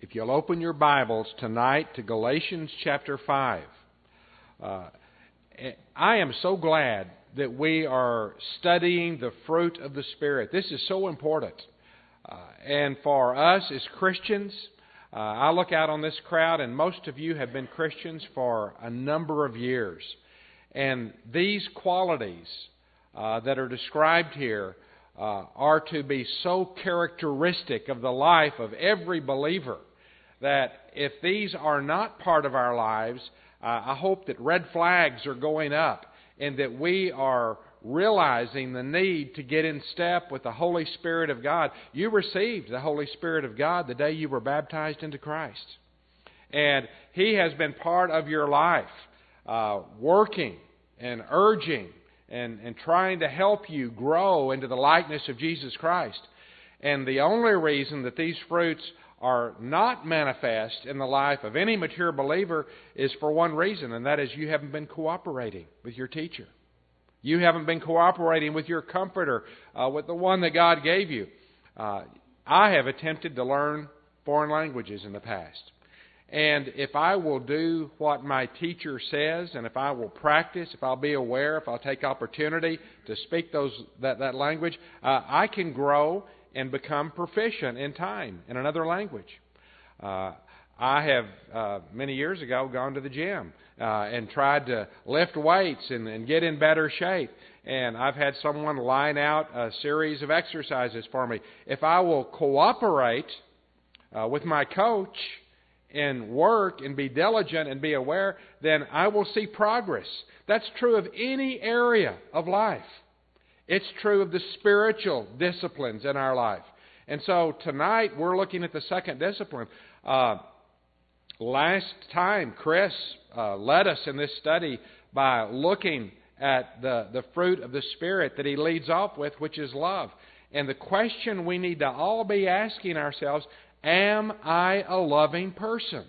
if you'll open your Bibles tonight to Galatians chapter 5. I am so glad that we are studying the fruit of the Spirit. This is so important. And for us as Christians, I look out on this crowd, and most of you have been Christians for a number of years. And these qualities that are described here are to be so characteristic of the life of every believer that if these are not part of our lives, I hope that red flags are going up and that we are realizing the need to get in step with the Holy Spirit of God. You received the Holy Spirit of God the day you were baptized into Christ. And He has been part of your life, working and urging and trying to help you grow into the likeness of Jesus Christ. And the only reason that these fruits are not manifest in the life of any mature believer is for one reason, and that is you haven't been cooperating with your teacher. You haven't been cooperating with your comforter, with the one that God gave you. I have attempted to learn foreign languages in the past. And if I will do what my teacher says, and if I will practice, if I'll be aware, if I'll take opportunity to speak that language, I can grow and become proficient in time in another language. I have, many years ago, gone to the gym and tried to lift weights and get in better shape. And I've had someone line out a series of exercises for me. If I will cooperate with my coach and work and be diligent and be aware, then I will see progress. That's true of any area of life. It's true of the spiritual disciplines in our life. And so tonight we're looking at the second discipline. Last time Chris led us in this study by looking at the fruit of the Spirit that he leads off with, which is love. And the question we need to all be asking ourselves, am I a loving person?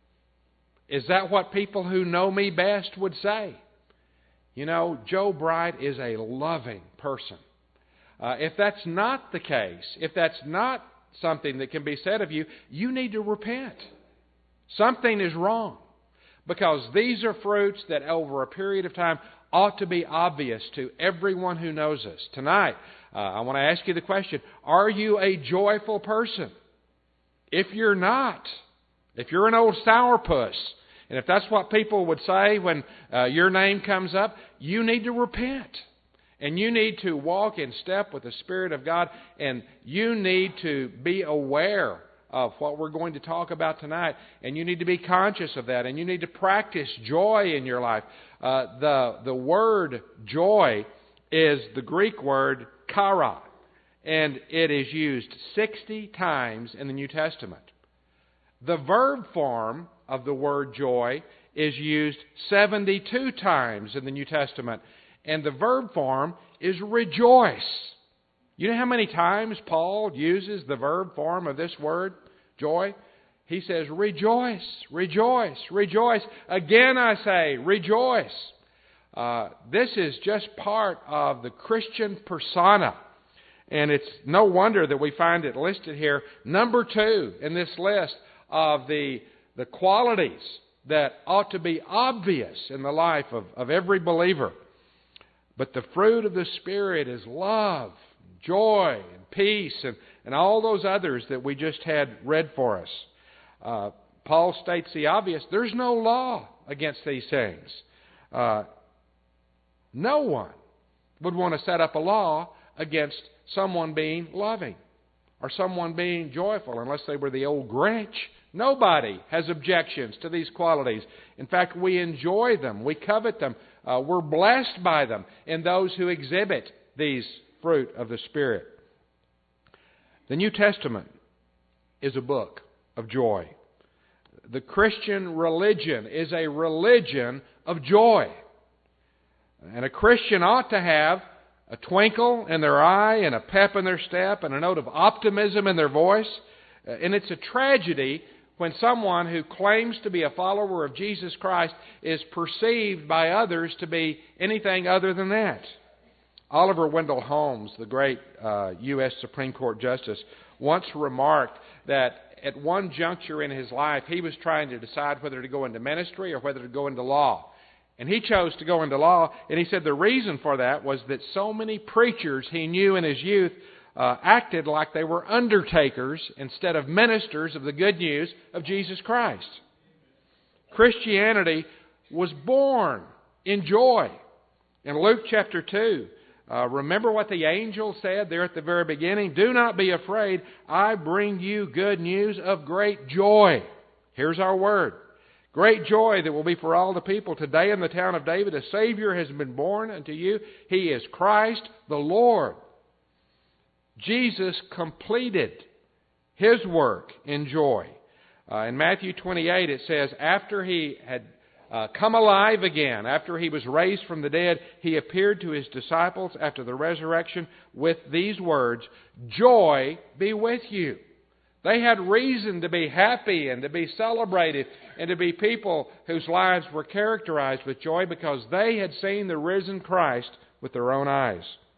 Is that what people who know me best would say? You know, Joe Bright is a loving person. If that's not the case, if that's not something that can be said of you, you need to repent. Something is wrong. Because these are fruits that over a period of time ought to be obvious to everyone who knows us. Tonight, I want to ask you the question, are you a joyful person? If you're not, if you're an old sourpuss, and if that's what people would say when your name comes up, you need to repent. And you need to walk in step with the Spirit of God. And you need to be aware of what we're going to talk about tonight. And you need to be conscious of that. And you need to practice joy in your life. The word joy is the Greek word chara. And it is used 60 times in the New Testament. The verb form of the word joy is used 72 times in the New Testament. And the verb form is rejoice. You know how many times Paul uses the verb form of this word, joy? He says, rejoice, rejoice, rejoice. Again I say, rejoice. This is just part of the Christian persona. And it's no wonder that we find it listed here, number 2 in this list of the qualities that ought to be obvious in the life of every believer. But the fruit of the Spirit is love, joy, and peace, and all those others that we just had read for us. Paul states the obvious. There's no law against these things. No one would want to set up a law against someone being loving or someone being joyful unless they were the old Grinch. Nobody has objections to these qualities. In fact, we enjoy them. We covet them. We're blessed by them in those who exhibit these fruit of the Spirit. The New Testament is a book of joy. The Christian religion is a religion of joy. And a Christian ought to have a twinkle in their eye and a pep in their step and a note of optimism in their voice. And it's a tragedy when someone who claims to be a follower of Jesus Christ is perceived by others to be anything other than that. Oliver Wendell Holmes, the great U.S. Supreme Court Justice, once remarked that at one juncture in his life, he was trying to decide whether to go into ministry or whether to go into law. And he chose to go into law, and he said the reason for that was that so many preachers he knew in his youth acted like they were undertakers instead of ministers of the good news of Jesus Christ. Christianity was born in joy. In Luke chapter 2, remember what the angel said there at the very beginning? Do not be afraid, I bring you good news of great joy. Here's our word. Great joy that will be for all the people. Today in the town of David, a Savior has been born unto you. He is Christ the Lord. Jesus completed His work in joy. In Matthew 28 it says, after He had come alive again, after He was raised from the dead, He appeared to His disciples after the resurrection with these words, joy be with you. They had reason to be happy and to be celebrated and to be people whose lives were characterized with joy because they had seen the risen Christ with their own eyes.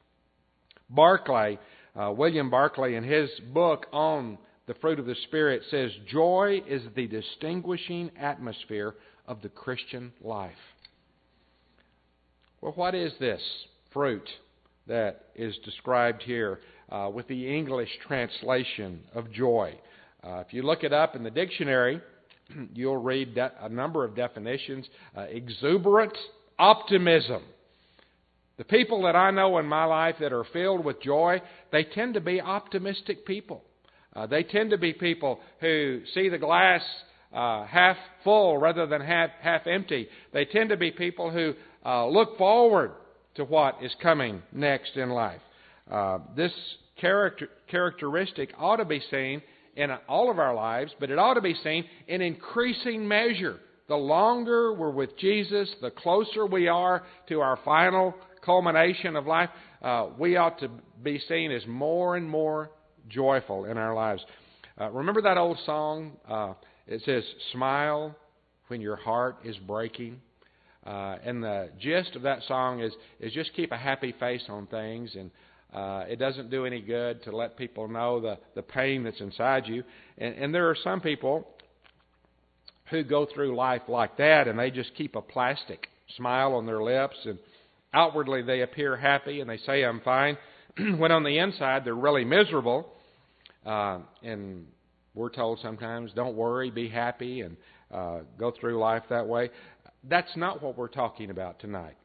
William Barclay, in his book on the fruit of the Spirit, says, joy is the distinguishing atmosphere of the Christian life. Well, what is this fruit that is described here with the English translation of joy? If you look it up in the dictionary, you'll read a number of definitions. Exuberant optimism. The people that I know in my life that are filled with joy, they tend to be optimistic people. They tend to be people who see the glass half full rather than half empty. They tend to be people who look forward to what is coming next in life. This characteristic ought to be seen in all of our lives, but it ought to be seen in increasing measure. The longer we're with Jesus, the closer we are to our final culmination of life, we ought to be seen as more and more joyful in our lives. Remember that old song? It says, smile when your heart is breaking. And the gist of that song is just keep a happy face on things, and it doesn't do any good to let people know the pain that's inside you. And there are some people who go through life like that, and they just keep a plastic smile on their lips, and outwardly they appear happy, and they say, I'm fine, when on the inside they're really miserable. And we're told sometimes, don't worry, be happy, and go through life that way. That's not what we're talking about tonight.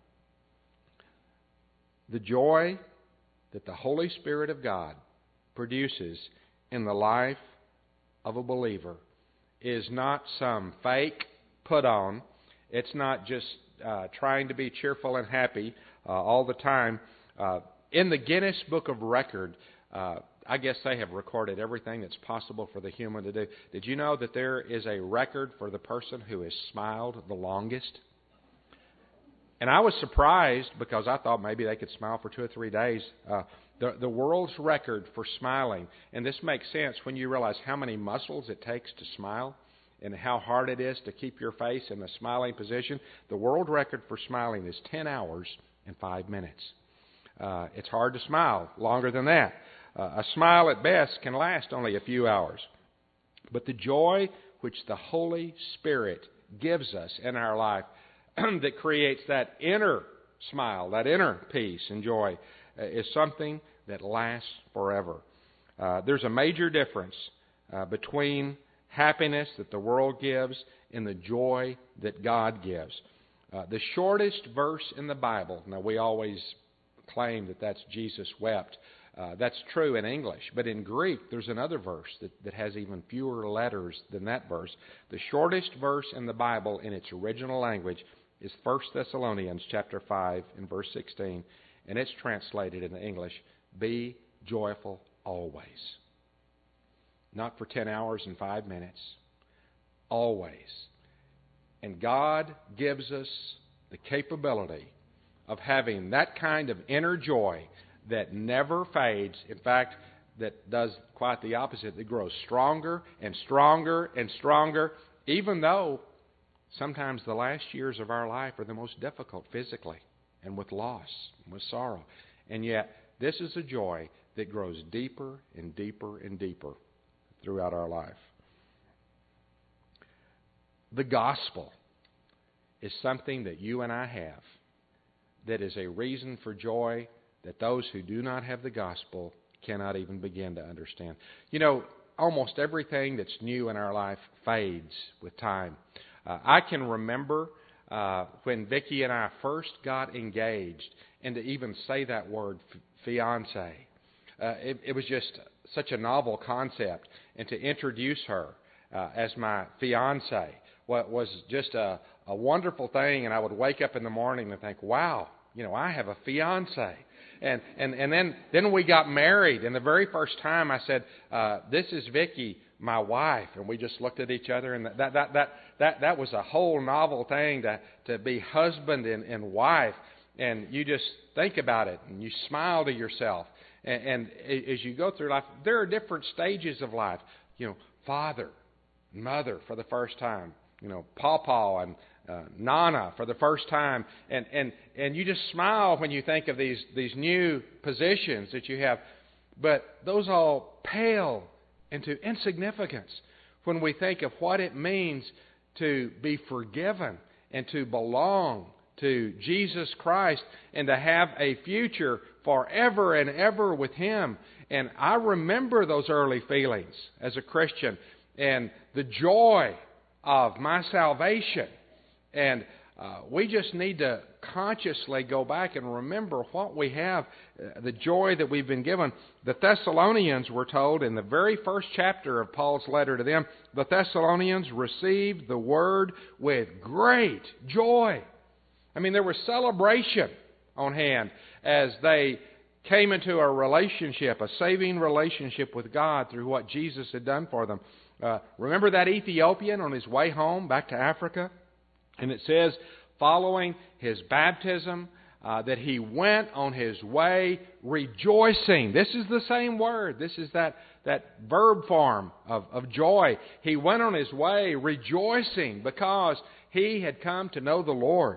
The joy that the Holy Spirit of God produces in the life of a believer is not some fake put on. It's not just trying to be cheerful and happy all the time. In the Guinness Book of Record, I guess they have recorded everything that's possible for the human to do. Did you know that there is a record for the person who has smiled the longest? And I was surprised because I thought maybe they could smile for 2 or 3 days. The world's record for smiling, and this makes sense when you realize how many muscles it takes to smile and how hard it is to keep your face in a smiling position. The world record for smiling is 10 hours and 5 minutes. It's hard to smile longer than that. A smile at best can last only a few hours. But the joy which the Holy Spirit gives us in our life that creates that inner smile, that inner peace and joy, is something that lasts forever. There's a major difference between happiness that the world gives and the joy that God gives. The shortest verse in the Bible, now we always claim that that's Jesus wept. That's true in English, but in Greek there's another verse that has even fewer letters than that verse. The shortest verse in the Bible in its original language is 1 Thessalonians chapter 5 and verse 16, and it's translated into English, be joyful always. Not for 10 hours and 5 minutes, always. And God gives us the capability of having that kind of inner joy that never fades. In fact, that does quite the opposite. It grows stronger and stronger and stronger, even though sometimes the last years of our life are the most difficult physically and with loss and with sorrow. And yet, this is a joy that grows deeper and deeper and deeper throughout our life. The gospel is something that you and I have that is a reason for joy that those who do not have the gospel cannot even begin to understand. You know, almost everything that's new in our life fades with time. I can remember when Vicki and I first got engaged, and to even say that word, fiancé, it was just such a novel concept. And to introduce her as my fiancé was just a wonderful thing. And I would wake up in the morning and think, wow, you know, I have a fiancé. And then we got married, and the very first time I said, "This is Vicki, my wife," and we just looked at each other, and that was a whole novel thing to be husband and wife, and you just think about it, and you smile to yourself, and as you go through life, there are different stages of life. You know, father, mother for the first time, you know, pawpaw and Nana for the first time, and you just smile when you think of these new positions that you have. But those all pale into insignificance when we think of what it means to be forgiven and to belong to Jesus Christ and to have a future forever and ever with Him. And I remember those early feelings as a Christian and the joy of my salvation. And we just need to consciously go back and remember what we have, the joy that we've been given. The Thessalonians were told in the very first chapter of Paul's letter to them, the Thessalonians received the Word with great joy. I mean, there was celebration on hand as they came into a relationship, a saving relationship with God through what Jesus had done for them. Remember that Ethiopian on his way home back to Africa? And it says, following his baptism, that he went on his way rejoicing. This is the same word. This is that verb form of joy. He went on his way rejoicing because he had come to know the Lord.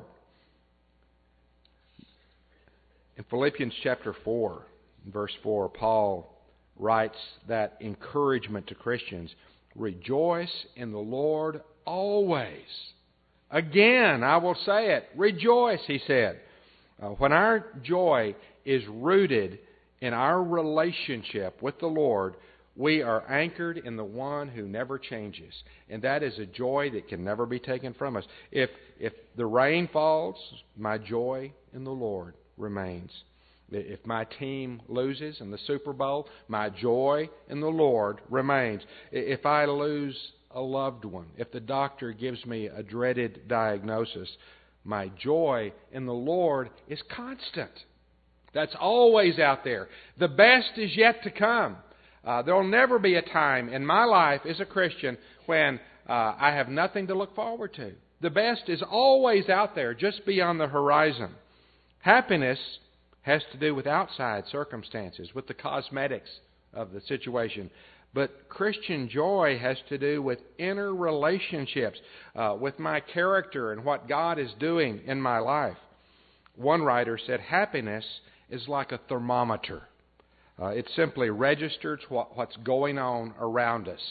In Philippians chapter 4, verse 4, Paul writes that encouragement to Christians. Rejoice in the Lord always. Again, I will say it. Rejoice, he said. When our joy is rooted in our relationship with the Lord, we are anchored in the one who never changes. And that is a joy that can never be taken from us. If the rain falls, my joy in the Lord remains. If my team loses in the Super Bowl, my joy in the Lord remains. If I lose a loved one, if the doctor gives me a dreaded diagnosis, my joy in the Lord is constant. That's always out there. The best is yet to come. There will never be a time in my life as a Christian when I have nothing to look forward to. The best is always out there, just beyond the horizon. Happiness has to do with outside circumstances, with the cosmetics of the situation. But Christian joy has to do with inner relationships, with my character and what God is doing in my life. One writer said, happiness is like a thermometer. It simply registers what's going on around us.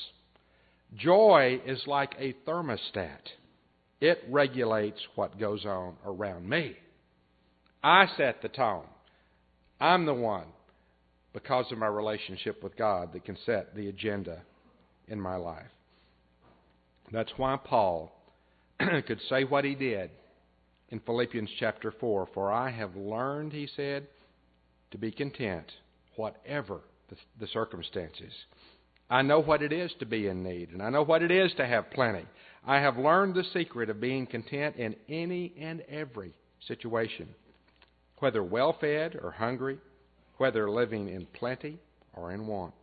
Joy is like a thermostat. It regulates what goes on around me. I set the tone. I'm the one, because of my relationship with God, that can set the agenda in my life. That's why Paul could say what he did in Philippians chapter 4. For I have learned, he said, to be content, whatever the circumstances. I know what it is to be in need, and I know what it is to have plenty. I have learned the secret of being content in any and every situation, whether well-fed or hungry, whether living in plenty or in want.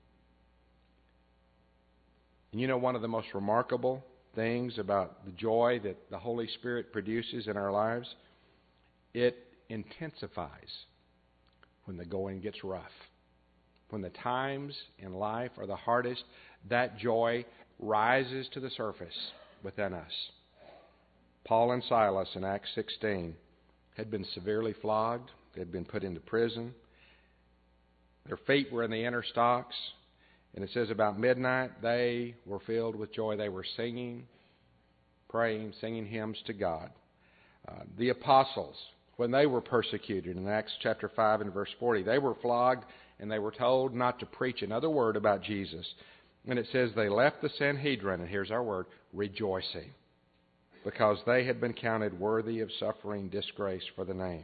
And you know, one of the most remarkable things about the joy that the Holy Spirit produces in our lives, it intensifies when the going gets rough. When the times in life are the hardest, that joy rises to the surface within us. Paul and Silas in Acts 16 had been severely flogged. They had been put into prison. Their feet were in the inner stocks. And it says about midnight, they were filled with joy. They were singing praying, singing hymns to God. The apostles, when they were persecuted in Acts chapter 5 and verse 40, they were flogged and they were told not to preach another word about Jesus. And it says they left the Sanhedrin, and here's our word, rejoicing, because they had been counted worthy of suffering disgrace for the name.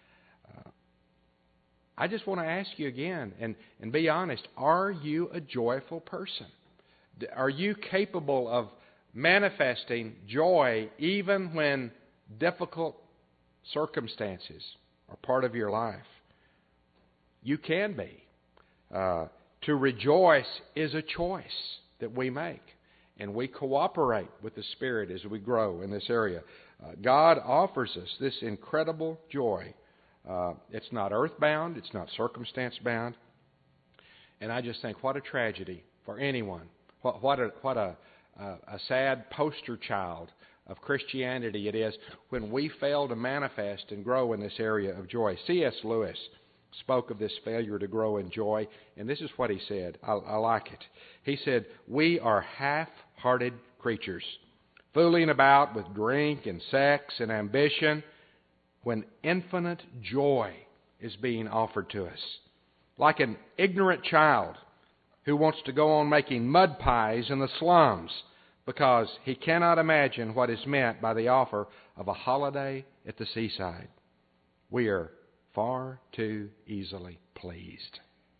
I just want to ask you again, and be honest, are you a joyful person? Are you capable of manifesting joy even when difficult circumstances are part of your life? You can be. To rejoice is a choice that we make, and we cooperate with the Spirit as we grow in this area. God offers us this incredible joy. It's not earthbound, it's not circumstance-bound. And I just think, what a tragedy for anyone. What a sad poster child of Christianity it is when we fail to manifest and grow in this area of joy. C.S. Lewis spoke of this failure to grow in joy, and this is what he said. I like it. He said, "We are half-hearted creatures, fooling about with drink and sex and ambition when infinite joy is being offered to us. Like an ignorant child who wants to go on making mud pies in the slums because he cannot imagine what is meant by the offer of a holiday at the seaside. We are far too easily pleased."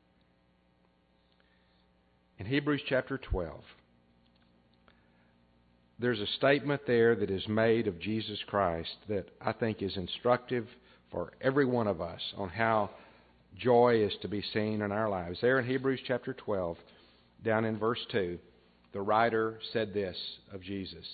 In Hebrews chapter 12, there's a statement there that is made of Jesus Christ that I think is instructive for every one of us on how joy is to be seen in our lives. There in Hebrews chapter 12, down in verse 2, the writer said this of Jesus: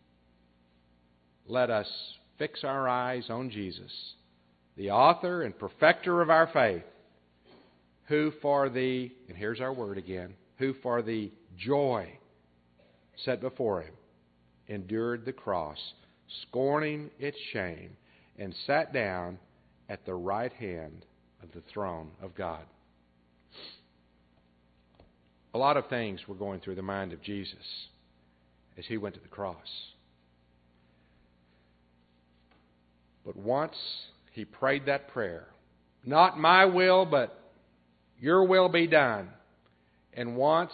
"Let us fix our eyes on Jesus, the author and perfecter of our faith, who for the," and here's our word again, "who for the joy set before him endured the cross, scorning its shame, and sat down at the right hand of the throne of God." A lot of things were going through the mind of Jesus as he went to the cross. But once he prayed that prayer, "Not my will, but your will be done," and once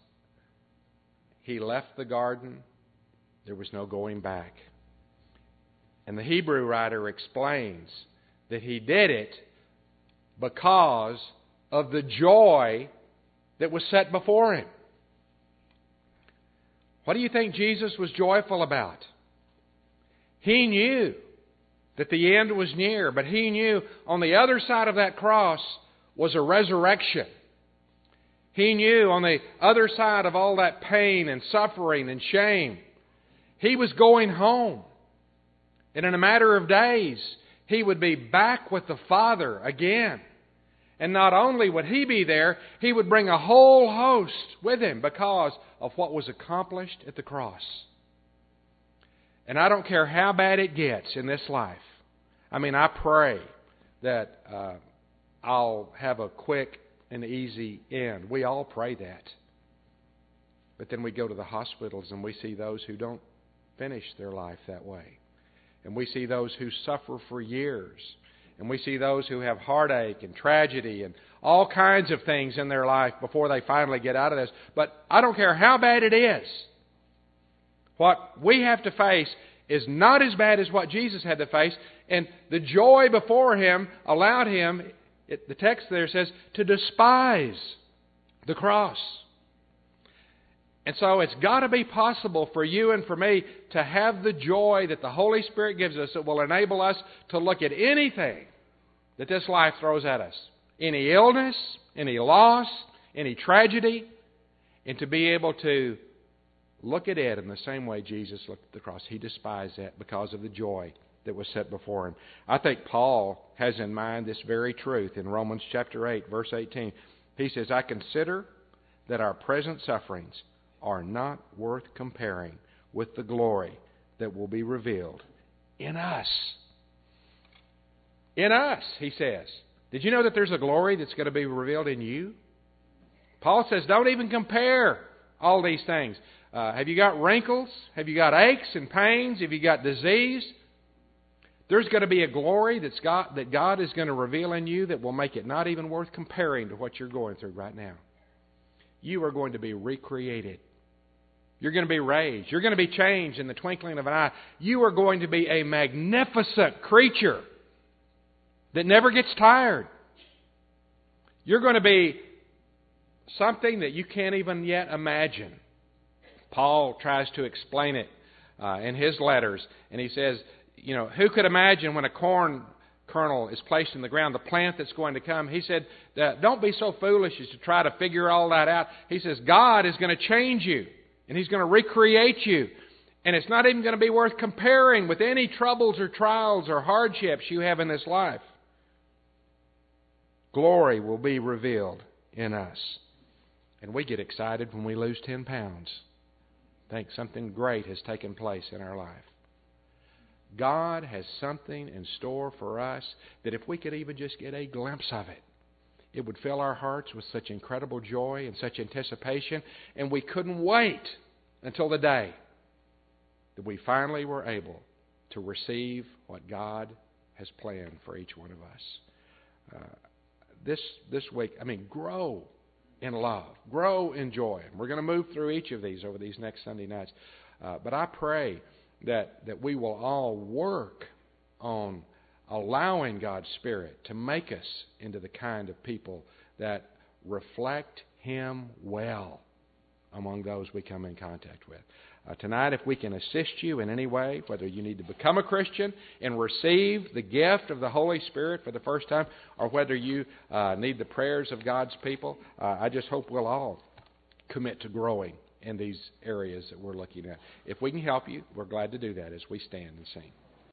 he left the garden, there was no going back. And the Hebrew writer explains that he did it because of the joy that was set before him. What do you think Jesus was joyful about? He knew that the end was near, but he knew on the other side of that cross was a resurrection. He knew on the other side of all that pain and suffering and shame, he was going home. And in a matter of days, he would be back with the Father again. And not only would he be there, he would bring a whole host with him because of what was accomplished at the cross. And I don't care how bad it gets in this life. I mean, I pray that I'll have a quick and easy end. We all pray that. But then we go to the hospitals and we see those who don't finish their life that way. And we see those who suffer for years. And we see those who have heartache and tragedy and all kinds of things in their life before they finally get out of this. But I don't care how bad it is. What we have to face is not as bad as what Jesus had to face. And the joy before him allowed him, the text there says, to despise the cross. And so it's got to be possible for you and for me to have the joy that the Holy Spirit gives us that will enable us to look at anything that this life throws at us. Any illness, any loss, any tragedy, and to be able to look at it in the same way Jesus looked at the cross. He despised that because of the joy that was set before him. I think Paul has in mind this very truth in Romans chapter 8, verse 18. He says, "I consider that our present sufferings are not worth comparing with the glory that will be revealed in us." In us, he says. Did you know that there's a glory that's going to be revealed in you? Paul says, don't even compare all these things. Have you got wrinkles? Have you got aches and pains? Have you got disease? There's going to be a glory that God is going to reveal in you that will make it not even worth comparing to what you're going through right now. You are going to be recreated. You're going to be raised. You're going to be changed in the twinkling of an eye. You are going to be a magnificent creature that never gets tired. You're going to be something that you can't even yet imagine. Paul tries to explain it in his letters, and he says, who could imagine when a corn kernel is placed in the ground, the plant that's going to come? He said, don't be so foolish as to try to figure all that out. He says, God is going to change you, and He's going to recreate you. And it's not even going to be worth comparing with any troubles or trials or hardships you have in this life. Glory will be revealed in us. And we get excited when we lose 10 pounds. Think something great has taken place in our life. God has something in store for us that if we could even just get a glimpse of it, it would fill our hearts with such incredible joy and such anticipation, and we couldn't wait until the day that we finally were able to receive what God has planned for each one of us. This week, grow in love, grow in joy. And we're going to move through each of these over these next Sunday nights. But I pray that we will all work on allowing God's Spirit to make us into the kind of people that reflect Him well among those we come in contact with. Tonight, if we can assist you in any way, whether you need to become a Christian and receive the gift of the Holy Spirit for the first time, or whether you need the prayers of God's people, I just hope we'll all commit to growing in these areas that we're looking at. If we can help you, we're glad to do that as we stand and sing.